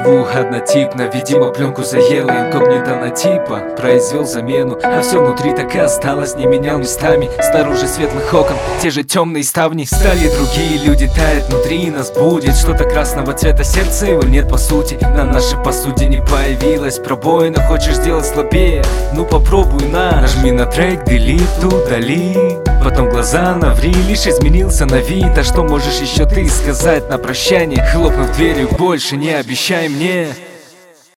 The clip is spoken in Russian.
звук однотипно, видимо пленку заел инкогнито на типа. Произвел замену, а все внутри так и осталось. Не менял местами снаружи светлых окон те же темные ставни. Стали другие люди, тает внутри нас будет что-то красного цвета, сердца его нет по сути. На нашей посуде не появилась пробоина, хочешь сделать слабее? Ну попробуй нажми на трек, delete, удали. Потом глаза наври, лишь изменился на вид. А что можешь еще ты сказать на прощание? Хлопнув дверью, больше не обещай мне.